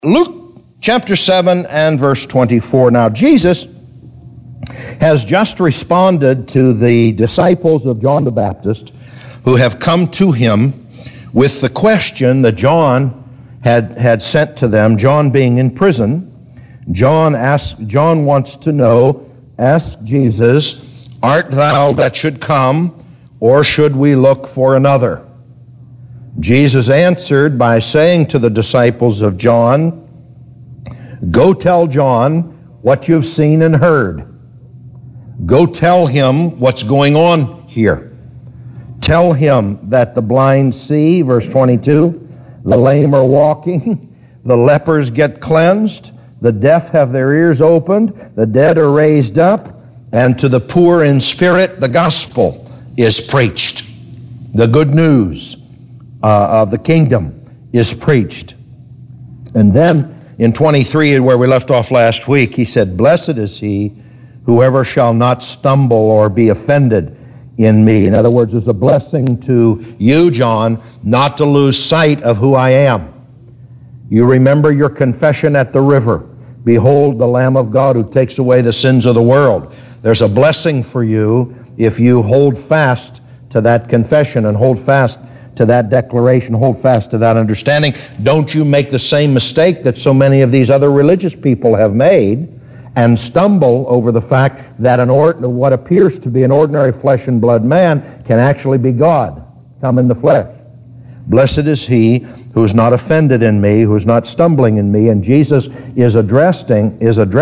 Luke chapter 7 and verse 24. Now, Jesus has just responded to the disciples of John the Baptist who have come to him with the question that John had sent to them, John being in prison. John wants to know, ask Jesus, art thou that should come, or should we look for another? Jesus answered by saying to the disciples of John, go tell John what you've seen and heard. Go tell him what's going on here. Tell him that the blind see, verse 22, the lame are walking, the lepers get cleansed, the deaf have their ears opened, the dead are raised up, and to the poor in spirit the gospel is preached. The good news of the kingdom is preached. And then in 23, where we left off last week, he said, blessed is he whoever shall not stumble or be offended in me. In other words, it's a blessing to you, John, not to lose sight of who I am. You remember your confession at the river. Behold the Lamb of God who takes away the sins of the world. There's a blessing for you if you hold fast to that confession and hold fast to that declaration, hold fast to that understanding. Don't you make the same mistake that so many of these other religious people have made and stumble over the fact that what appears to be an ordinary flesh and blood man can actually be God, come in the flesh. Blessed is he who is not offended in me, who is not stumbling in me. And Jesus is addressing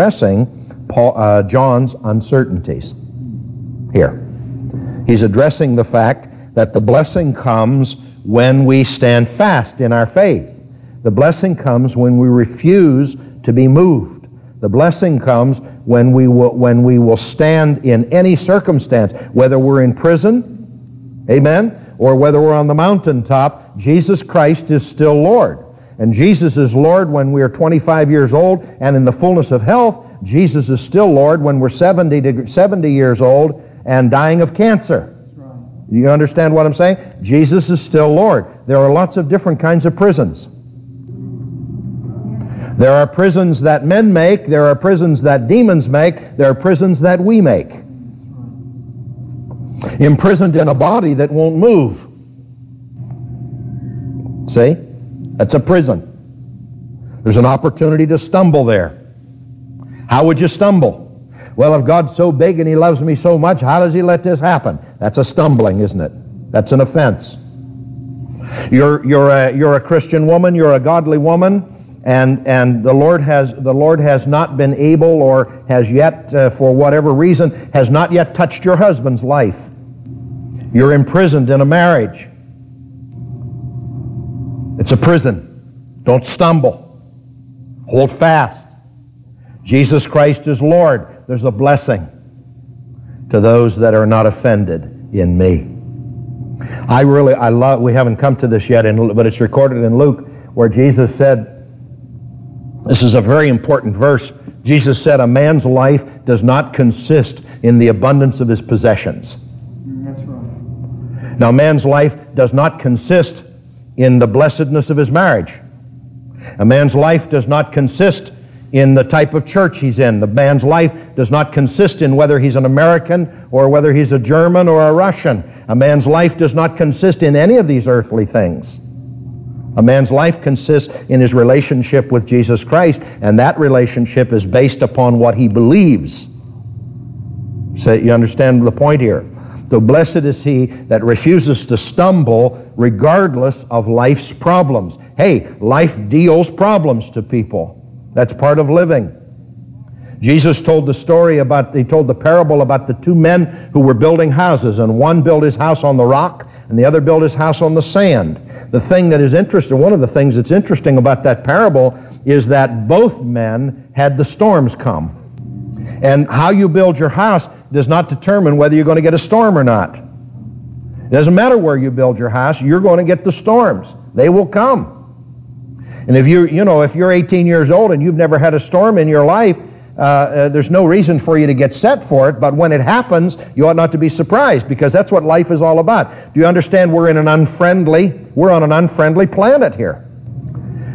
John's uncertainties here. He's addressing the fact that the blessing comes when we stand fast in our faith. The blessing comes when we refuse to be moved. The blessing comes when we will stand in any circumstance, whether we're in prison, amen, or whether we're on the mountaintop. Jesus Christ is still Lord. And Jesus is Lord when we are 25 years old and in the fullness of health. Jesus is still Lord when we're 70 years old and dying of cancer. You understand what I'm saying? Jesus is still Lord. There are lots of different kinds of prisons. There are prisons that men make. There are prisons that demons make. There are prisons that we make. Imprisoned in a body that won't move. See? That's a prison. There's an opportunity to stumble there. How would you stumble? Well, if God's so big and he loves me so much, how does he let this happen? That's a stumbling, isn't it? That's an offense. You're a Christian woman, you're a godly woman, and the Lord has not been able, or has yet, for whatever reason, has not yet touched your husband's life. You're imprisoned in a marriage. It's a prison. Don't stumble. Hold fast. Jesus Christ is Lord. There's a blessing to those that are not offended in me. We haven't come to this yet, but it's recorded in Luke where Jesus said, this is a very important verse. Jesus said, a man's life does not consist in the abundance of his possessions. That's right. Now, man's life does not consist in the blessedness of his marriage. A man's life does not consist in the type of church he's in. The man's life does not consist in whether he's an American or whether he's a German or a Russian. A man's life does not consist in any of these earthly things. A man's life consists in his relationship with Jesus Christ, and that relationship is based upon what he believes. So you understand the point here? So blessed is he that refuses to stumble regardless of life's problems. Hey, life deals problems to people. That's part of living. Jesus told the parable about the two men who were building houses, and one built his house on the rock, and the other built his house on the sand. The thing that is interesting, one of the things that's interesting about that parable is that both men had the storms come. And how you build your house does not determine whether you're going to get a storm or not. It doesn't matter where you build your house, you're going to get the storms. They will come. And if you're 18 years old and you've never had a storm in your life, there's no reason for you to get set for it, but when it happens, you ought not to be surprised, because that's what life is all about. Do you understand we're on an unfriendly planet here?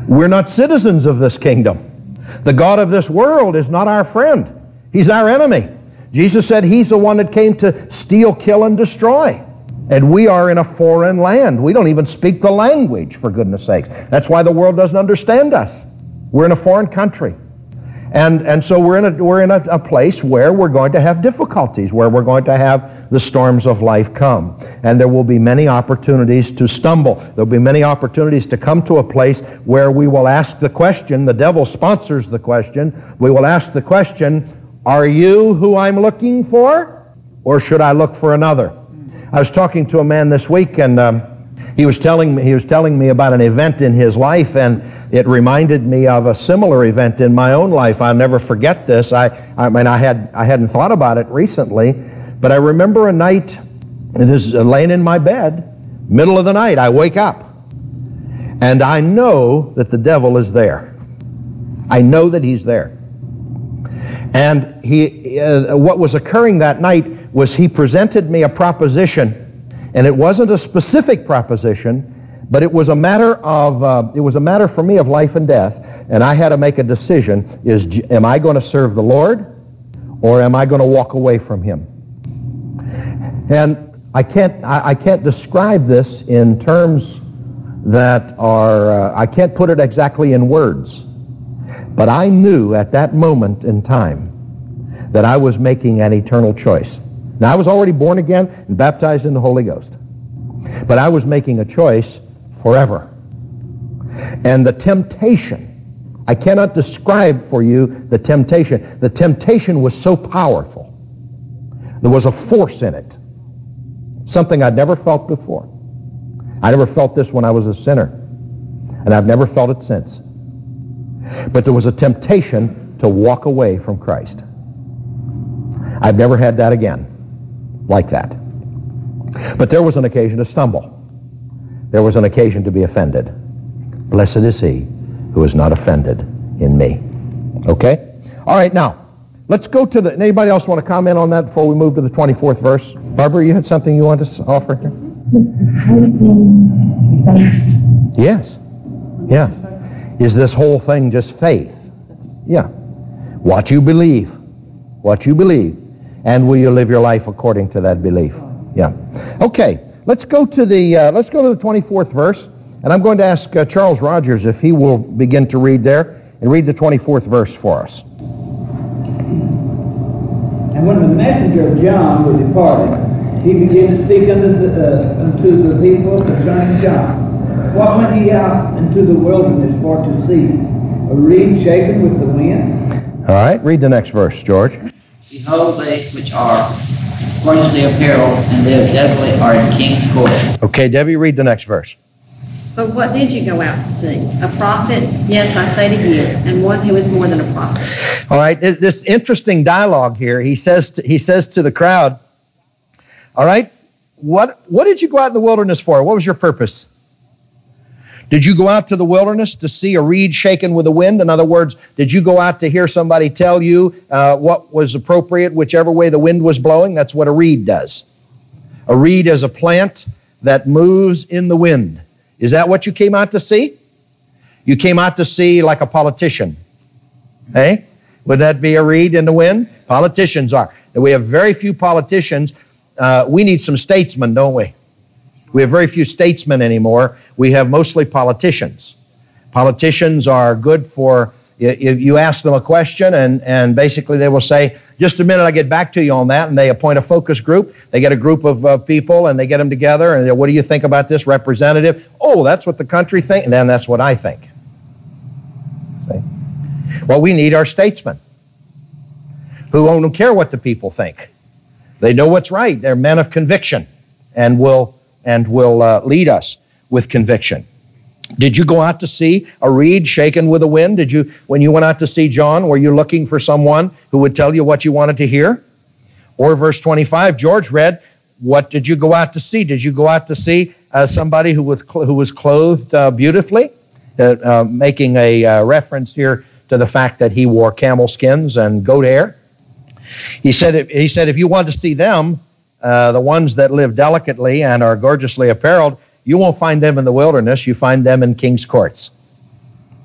We're not citizens of this kingdom. The God of this world is not our friend. He's our enemy. Jesus said He's the one that came to steal, kill, and destroy. And we are in a foreign land. We don't even speak the language, for goodness sake. That's why the world doesn't understand us. We're in a foreign country. And so we're in a place where we're going to have difficulties, where we're going to have the storms of life come. And there will be many opportunities to stumble. There'll be many opportunities to come to a place where we will ask the question, the devil sponsors the question, we will ask the question, are you who I'm looking for, or should I look for another? I was talking to a man this week, and he was telling me about an event in his life, and it reminded me of a similar event in my own life. I'll never forget this. I hadn't thought about it recently, but I remember a night, laying in my bed, middle of the night, I wake up, and I know that the devil is there. I know that he's there. And what was occurring that night was he presented me a proposition, and it wasn't a specific proposition, but it was a matter for me of life and death, and I had to make a decision: am I going to serve the Lord, or am I going to walk away from Him? And I can't describe this in terms that are I can't put it exactly in words, but I knew at that moment in time that I was making an eternal choice. Now, I was already born again and baptized in the Holy Ghost, but I was making a choice forever. And the temptation, I cannot describe for you the temptation. The temptation was so powerful. There was a force in it, something I'd never felt before. I never felt this when I was a sinner, and I've never felt it since. But there was a temptation to walk away from Christ. I've never had that again like that. But there was an occasion to stumble. There was an occasion to be offended. Blessed is he who is not offended in me. Okay? All right, now, let's go to anybody else want to comment on that before we move to the 24th verse? Barbara, you had something you wanted to offer here? Yes. Yeah. Is this whole thing just faith? Yeah. What you believe. What you believe. And will you live your life according to that belief? Yeah. Okay. Let's go to the 24th verse, and I'm going to ask Charles Rogers if he will begin to read there and read the 24th verse for us. And when the messenger of John was departed, he began to speak unto the people concerning John. What went he out into the wilderness for to see? A reed shaken with the wind? All right, read the next verse, George. Behold, they which are gorgeously apparelled and live desolate are in king's courts. Okay, Debbie, read the next verse. But what did you go out to see? A prophet? Yes, I say to you, and one who is more than a prophet. All right, this interesting dialogue here. He says to the crowd, all right, what did you go out in the wilderness for? What was your purpose? Did you go out to the wilderness to see a reed shaken with the wind? In other words, did you go out to hear somebody tell you what was appropriate, whichever way the wind was blowing? That's what a reed does. A reed is a plant that moves in the wind. Is that what you came out to see? You came out to see like a politician. Hey? Would that be a reed in the wind? Politicians are. And we have very few politicians. We need some statesmen, don't we? We have very few statesmen anymore. We have mostly politicians. Politicians are good for, if you ask them a question and basically they will say, just a minute, I'll get back to you on that, and they appoint a focus group. They get a group of people and they get them together and what do you think about this, representative? Oh, that's what the country thinks, and then that's what I think. See? Well, we need our statesmen who don't care what the people think. They know what's right. They're men of conviction and will lead us with conviction. Did you go out to see a reed shaken with a wind? When you went out to see John, were you looking for someone who would tell you what you wanted to hear? Or verse 25, George read, what did you go out to see? Did you go out to see somebody who was clothed beautifully? Making a reference here to the fact that he wore camel skins and goat hair. He said if you want to see them, the ones that live delicately and are gorgeously apparelled, you won't find them in the wilderness. You find them in king's courts.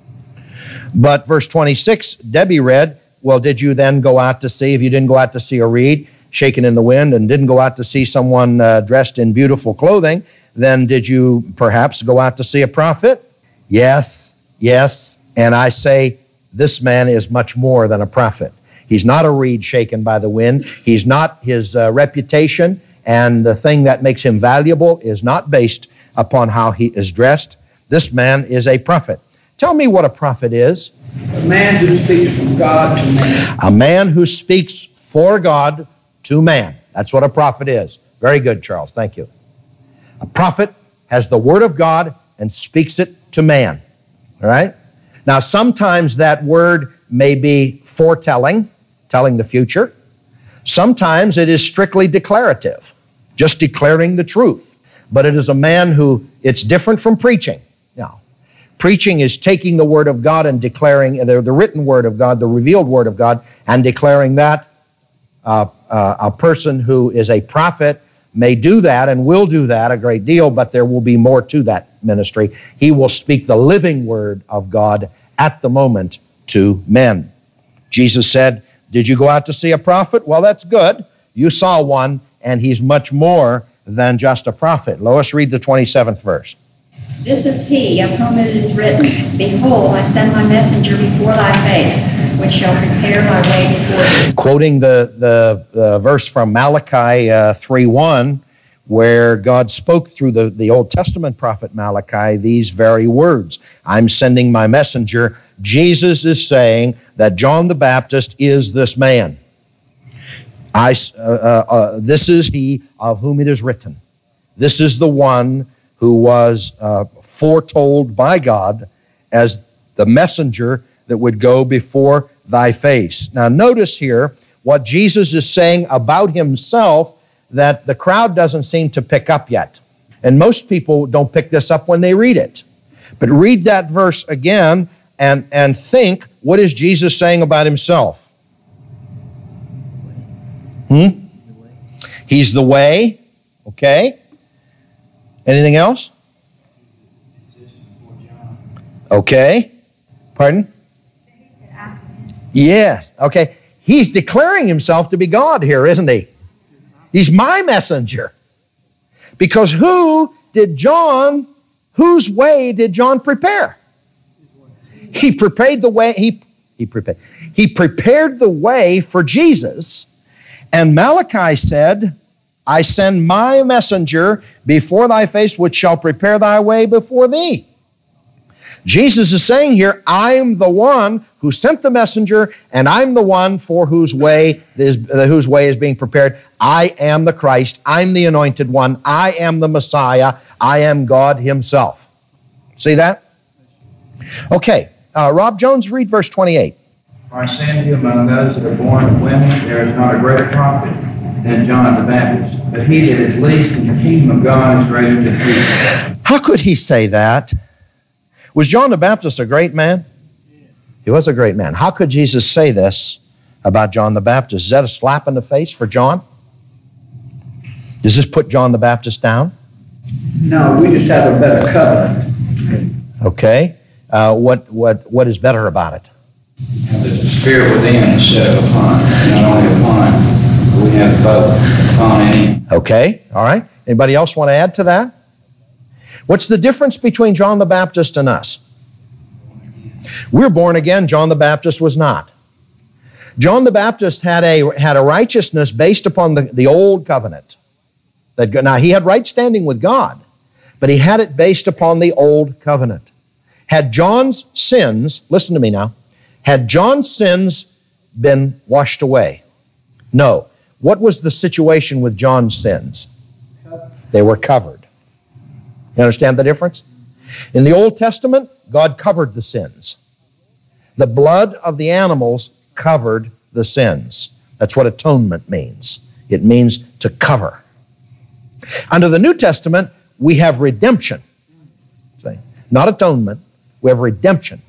But verse 26, Debbie read, well, did you then go out to see, if you didn't go out to see a reed shaken in the wind and didn't go out to see someone dressed in beautiful clothing, then did you perhaps go out to see a prophet? Yes, yes. And I say, this man is much more than a prophet. He's not a reed shaken by the wind. He's not, his reputation and the thing that makes him valuable is not based upon how he is dressed. This man is a prophet. Tell me what a prophet is. A man who speaks from God to man. A man who speaks for God to man. That's what a prophet is. Very good, Charles. Thank you. A prophet has the word of God and speaks it to man. All right? Now, sometimes that word may be foretelling, telling the future. Sometimes it is strictly declarative, just declaring the truth. But it is a man who, it's different from preaching. Now, preaching is taking the word of God and declaring the written word of God, the revealed word of God, and declaring that. A person who is a prophet may do that and will do that a great deal, but there will be more to that ministry. He will speak the living word of God at the moment to men. Jesus said, did you go out to see a prophet? Well, that's good. You saw one, and he's much more than just a prophet. Lois, read the 27th verse. This is he of whom it is written, behold, I send my messenger before thy face, which shall prepare thy way before thee. Quoting the verse from Malachi 3:1, where God spoke through the Old Testament prophet Malachi these very words. I'm sending my messenger. Jesus is saying that John the Baptist is this man. This is he of whom it is written. This is the one who was foretold by God as the messenger that would go before thy face. Now notice here what Jesus is saying about himself that the crowd doesn't seem to pick up yet. And most people don't pick this up when they read it. But read that verse again and think, what is Jesus saying about himself? He's the way, okay? Anything else? Okay. Pardon? Yes. Okay. He's declaring himself to be God here, isn't he? He's my messenger. Because whose way did John prepare? He prepared the way, he prepared the way for Jesus. And Malachi said, I send my messenger before thy face, which shall prepare thy way before thee. Jesus is saying here, I'm the one who sent the messenger, and I'm the one for whose way is being prepared. I am the Christ. I'm the anointed one. I am the Messiah. I am God himself. See that? Okay. Rob Jones, read verse 28. For I say unto you, among those that are born of women, there is not a greater prophet than John the Baptist. But he that is least in the kingdom of God is greater than he. How could he say that? Was John the Baptist a great man? He was a great man. How could Jesus say this about John the Baptist? Is that a slap in the face for John? Does this put John the Baptist down? No, we just have a better covenant. Okay. What is better about it? There's a spirit within set upon, not only upon, but we have both upon him. Okay. All right. Anybody else want to add to that? What's the difference between John the Baptist and us? We're born again. John the Baptist was not. John the Baptist had a righteousness based upon the old covenant. Now, he had right standing with God, but he had it based upon the old covenant. Had John's sins, listen to me now, had John's sins been washed away? No. What was the situation with John's sins? They were covered. You understand the difference? In the Old Testament, God covered the sins. The blood of the animals covered the sins. That's what atonement means. It means to cover. Under the New Testament, we have redemption. See? Not atonement. We have redemption.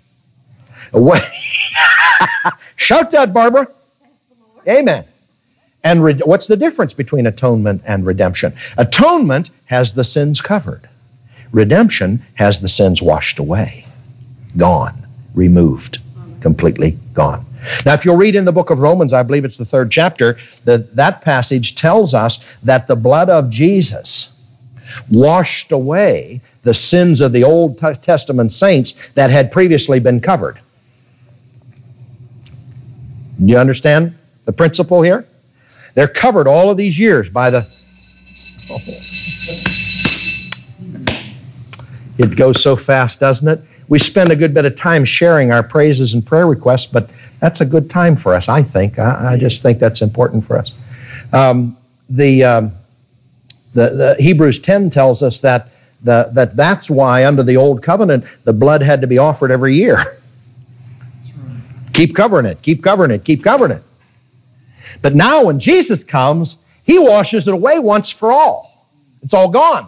Shout that, Barbara. Amen. And what's the difference between atonement and redemption? Atonement has the sins covered. Redemption has the sins washed away, gone, removed. completely gone. Now, if you'll read in the book of Romans, I believe it's the 3rd chapter, that passage tells us that the blood of Jesus washed away the sins of the Old Testament saints that had previously been covered. Do you understand the principle here? They're covered all of these years by the... It goes so fast, doesn't it? We spend a good bit of time sharing our praises and prayer requests, but that's a good time for us, I think. I just think that's important for us. The Hebrews 10 tells us that's why under the Old Covenant the blood had to be offered every year. Keep covering it, keep covering it, keep covering it. But now when Jesus comes, He washes it away once for all. It's all gone.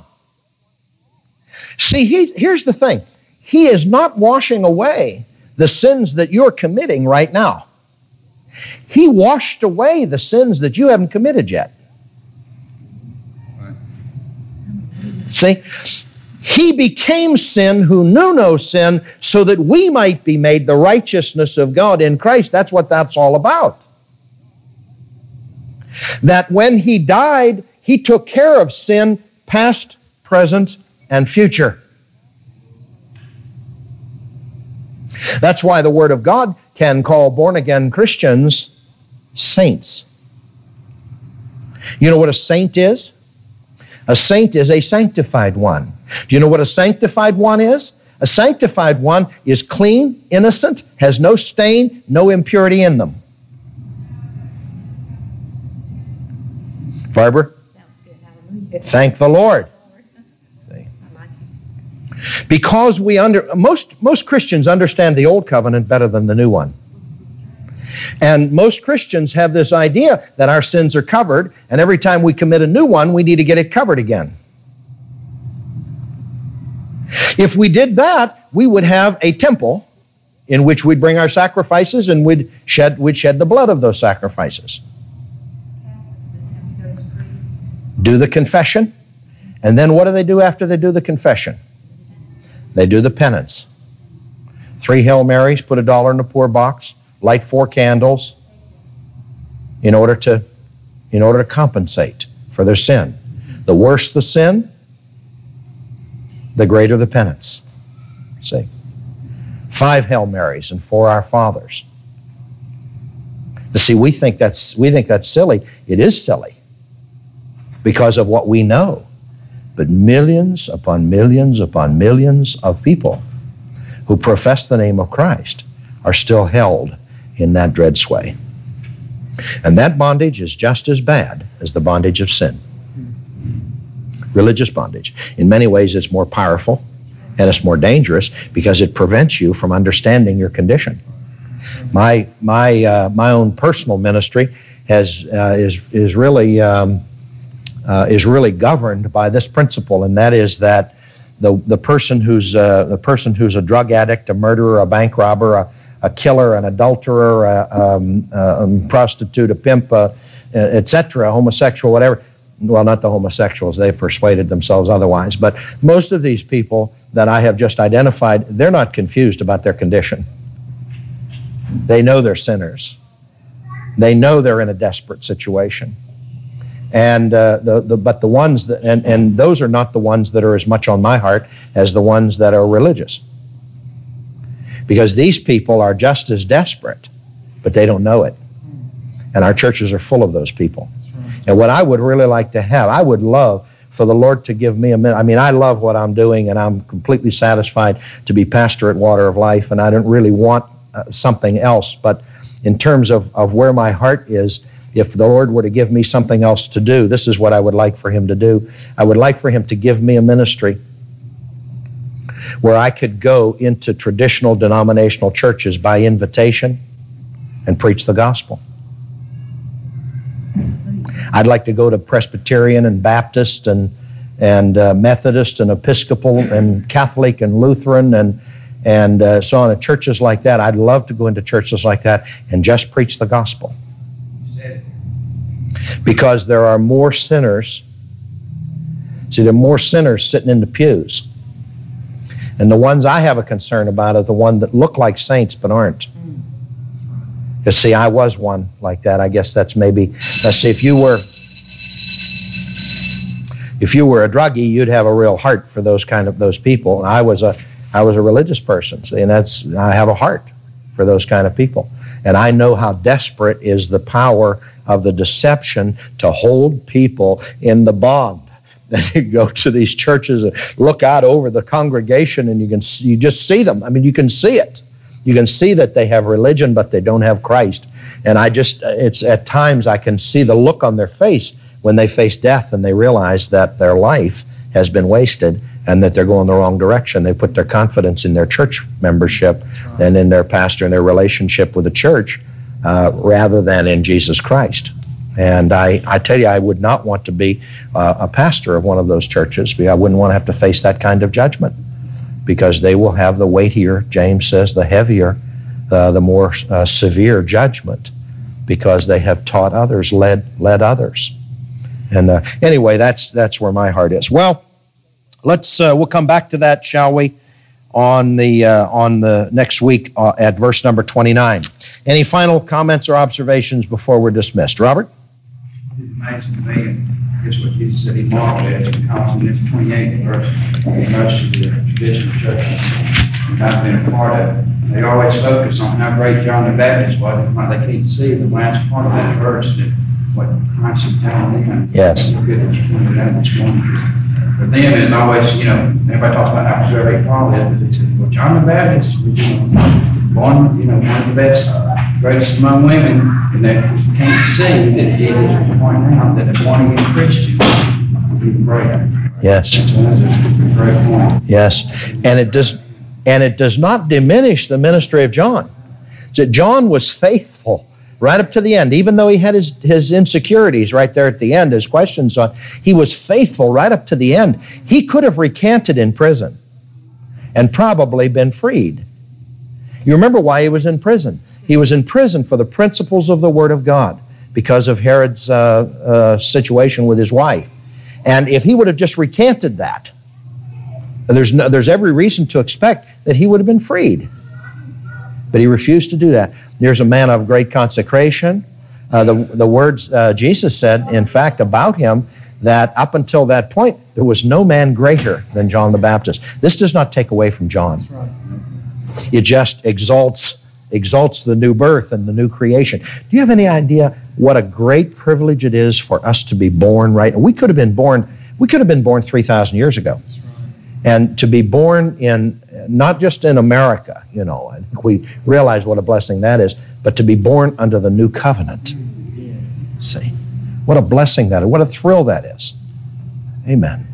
See, here's the thing. He is not washing away the sins that you're committing right now. He washed away the sins that you haven't committed yet. See? He became sin who knew no sin so that we might be made the righteousness of God in Christ. That's what that's all about. That when He died, He took care of sin, past, present, and future. That's why the Word of God can call born-again Christians saints. You know what a saint is? A saint is a sanctified one. Do you know what a sanctified one is? A sanctified one is clean, innocent, has no stain, no impurity in them. Barbara? Thank the Lord. Because most Christians understand the Old Covenant better than the New one. And most Christians have this idea that our sins are covered, and every time we commit a new one, we need to get it covered again. If we did that, we would have a temple in which we'd bring our sacrifices and we'd shed the blood of those sacrifices. Do the confession, and then what do they do after they do the confession? They do the penance. 3 Hail Marys, put $1 in the poor box, light 4 candles in order to compensate for their sin. The worse the sin, the greater the penance. See? 5 Hail Marys and 4 Our Fathers. You see, we think that's silly. It is silly because of what we know. But millions upon millions upon millions of people who profess the name of Christ are still held in that dread sway. And that bondage is just as bad as the bondage of sin. Religious bondage. In many ways, it's more powerful and it's more dangerous because it prevents you from understanding your condition. My own personal ministry is really governed by this principle, and that is that the person who's a drug addict, a murderer, a bank robber, a killer, an adulterer, a prostitute, a pimp, etc., homosexual, whatever. Well, not the homosexuals, they've persuaded themselves otherwise, but most of these people that I have just identified, they're not confused about their condition. They know they're sinners. They know they're in a desperate situation. And but the ones that, and those are not the ones that are as much on my heart as the ones that are religious. Because these people are just as desperate, but they don't know it. And our churches are full of those people. And what I would really like to have, I would love for the Lord to give me a minute. I mean, I love what I'm doing, and I'm completely satisfied to be pastor at Water of Life, and I don't really want something else. But in terms of where my heart is, if the Lord were to give me something else to do, this is what I would like for Him to do. I would like for Him to give me a ministry where I could go into traditional denominational churches by invitation and preach the gospel. I'd like to go to Presbyterian and Baptist and Methodist and Episcopal and Catholic and Lutheran and so on, and churches like that. I'd love to go into churches like that and just preach the gospel. Because there are more sinners. See, there are more sinners sitting in the pews. And the ones I have a concern about are the ones that look like saints but aren't. Because, see, I was one like that. I guess that's maybe, let's see, if you were a druggie, you'd have a real heart for those people. And I was a religious person, see, and I have a heart for those kind of people. And I know how desperate is the power of the deception to hold people in the bond. Then you go to these churches and look out over the congregation, and you just see them. I mean, you can see it. You can see that they have religion, but they don't have Christ. And it's at times I can see the look on their face when they face death and they realize that their life has been wasted and that they're going the wrong direction. They put their confidence in their church membership and in their pastor and their relationship with the church rather than in Jesus Christ. And I tell you, I would not want to be a pastor of one of those churches. I wouldn't want to have to face that kind of judgment, because they will have the weightier, James says, the heavier, the more severe judgment, because they have taught others, led others. And anyway, that's where my heart is. Well, we'll come back to that, shall we, on the next week at verse number 29. Any final comments or observations before we're dismissed? Robert? It's amazing to me, I guess what Jesus said he marveled at, because in this 28th verse, most of the traditional churches I've been a part of, they always focus on how great John the Baptist was, and what they can't see the last part of that verse, that what Christ is telling them. Yes. It's good that you pointed out this morning. For them, it's always, everybody talks about how very Paul is, but they say, well, John the Baptist was born, one of the best, greatest among women, and they can't see that Jesus was pointing out that a born-again Christian would be greater. Yes. That's a great point. Yes. And it does not diminish the ministry of John. So John was faithful right up to the end, even though he had his insecurities right there at the end, his questions on, he was faithful right up to the end. He could have recanted in prison and probably been freed. You remember why he was in prison. He was in prison for the principles of the Word of God because of Herod's situation with his wife. And if he would have just recanted that, there's every reason to expect that he would have been freed. But he refused to do that. There's a man of great consecration. The words Jesus said, in fact, about him, that up until that point, there was no man greater than John the Baptist. This does not take away from John. That's right. It just exalts the new birth and the new creation. Do you have any idea what a great privilege it is for us to be born right? We could have been born 3,000 years ago. And to be born in, not just in America, I think we realize what a blessing that is, but to be born under the new covenant. See, what a blessing that is, what a thrill that is. Amen.